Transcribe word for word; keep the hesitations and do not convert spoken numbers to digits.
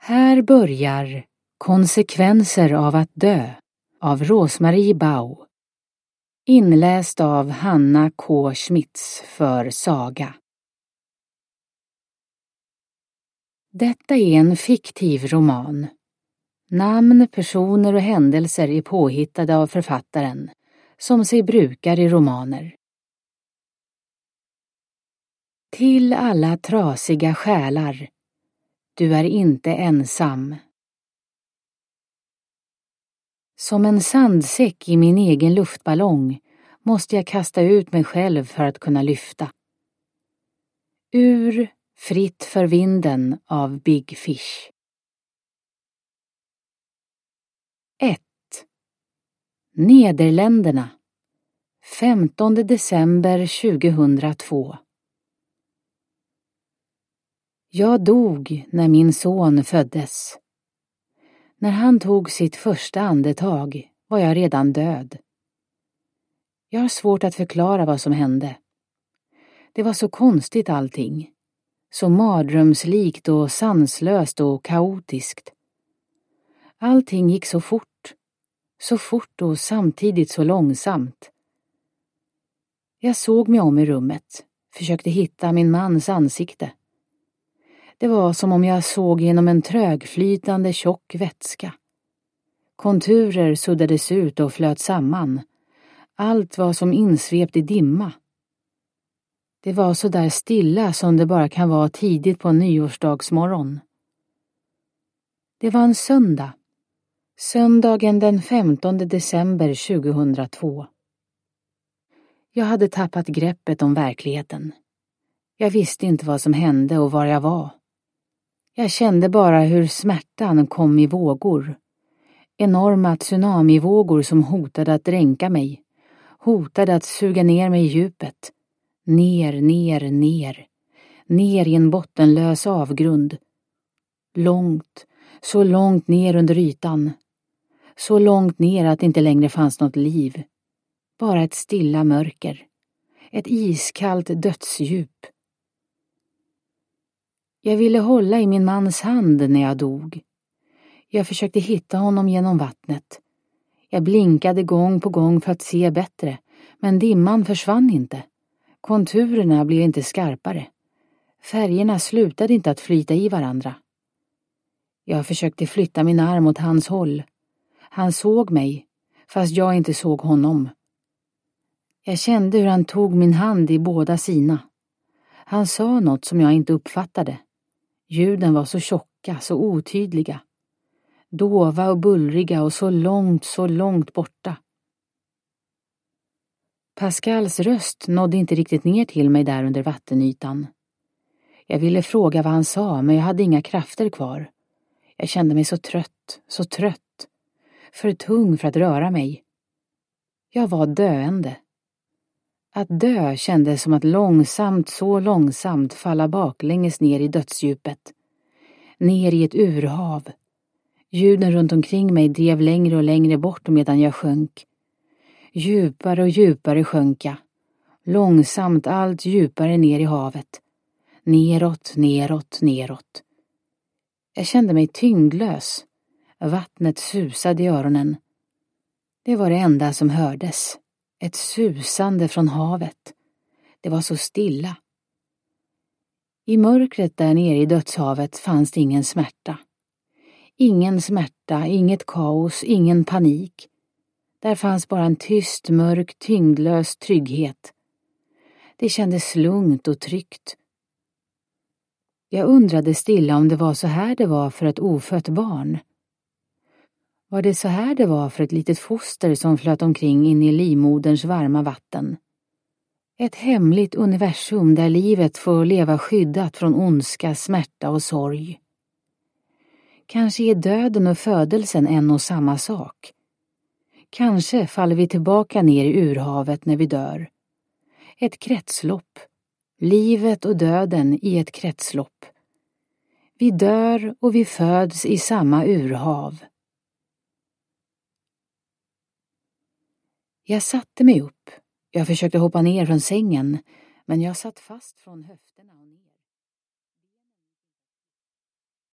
Här börjar Konsekvenser av att dö av Rosmarie Bau. Inläst av Hanna K. Schmitz för Saga. Detta är en fiktiv roman. Namn, personer och händelser är påhittade av författaren, som sig brukar i romaner. Till alla trasiga själar. Du är inte ensam. Som en sandsäck i min egen luftballong måste jag kasta ut mig själv för att kunna lyfta. Ur Fritt för vinden av Big Fish. ett. Nederländerna. femtonde december tjugohundratvå. Jag dog när min son föddes. När han tog sitt första andetag var jag redan död. Jag har svårt att förklara vad som hände. Det var så konstigt allting. Så mardrömslikt och sanslöst och kaotiskt. Allting gick så fort. Så fort och samtidigt så långsamt. Jag såg mig om i rummet. Försökte hitta min mans ansikte. Det var som om jag såg genom en trögflytande tjock vätska. Konturer suddades ut och flöt samman. Allt var som insvept i dimma. Det var så där stilla som det bara kan vara tidigt på en nyårsdagsmorgon. Det var en söndag. Söndagen den femtonde december tjugohundratvå. Jag hade tappat greppet om verkligheten. Jag visste inte vad som hände och var jag var. Jag kände bara hur smärtan kom i vågor. Enorma tsunamivågor som hotade att dränka mig. Hotade att suga ner mig i djupet. Ner, ner, ner. Ner i en bottenlös avgrund. Långt, så långt ner under ytan. Så långt ner att det inte längre fanns något liv. Bara ett stilla mörker. Ett iskallt dödsdjup. Jag ville hålla i min mans hand när jag dog. Jag försökte hitta honom genom vattnet. Jag blinkade gång på gång för att se bättre, men dimman försvann inte. Konturerna blev inte skarpare. Färgerna slutade inte att flyta i varandra. Jag försökte flytta min arm åt hans håll. Han såg mig, fast jag inte såg honom. Jag kände hur han tog min hand i båda sina. Han sa något som jag inte uppfattade. Ljuden var så tjocka, så otydliga. Dova och bullriga och så långt, så långt borta. Pascals röst nådde inte riktigt ner till mig där under vattenytan. Jag ville fråga vad han sa, men jag hade inga krafter kvar. Jag kände mig så trött, så trött. För tung för att röra mig. Jag var döende. Att dö kändes som att långsamt, så långsamt falla baklänges ner i dödsdjupet. Ner i ett urhav. Ljuden runt omkring mig drev längre och längre bort medan jag sjönk. Djupare och djupare sjönk jag. Långsamt allt djupare ner i havet. Neråt, neråt, neråt. Jag kände mig tyngdlös. Vattnet susade i öronen. Det var det enda som hördes. Ett susande från havet. Det var så stilla. I mörkret där nere i dödshavet fanns det ingen smärta. Ingen smärta, inget kaos, ingen panik. Där fanns bara en tyst, mörk, tyngdlös trygghet. Det kändes lugnt och tryggt. Jag undrade stilla om det var så här det var för ett ofött barn. Var det så här det var för ett litet foster som flöt omkring in i livmoderns varma vatten? Ett hemligt universum där livet får leva skyddat från ondska, smärta och sorg. Kanske är döden och födelsen en och samma sak. Kanske faller vi tillbaka ner i urhavet när vi dör. Ett kretslopp. Livet och döden i ett kretslopp. Vi dör och vi föds i samma urhav. Jag satte mig upp. Jag försökte hoppa ner från sängen, men jag satt fast från höfterna och ner.